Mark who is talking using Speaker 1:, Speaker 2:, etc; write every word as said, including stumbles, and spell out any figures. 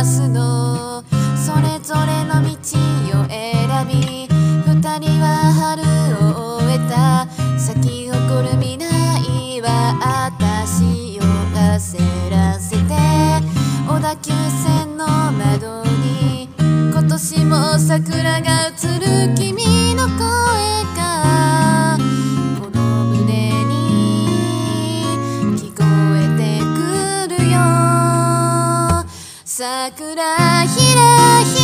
Speaker 1: スのそれぞれの道を選び、二人は春を終えた。咲き誇る未来は私を焦らせて、小田急線の窓に今年も桜が映る。君の声がこの胸に聞こえてくるよ。桜ひらひ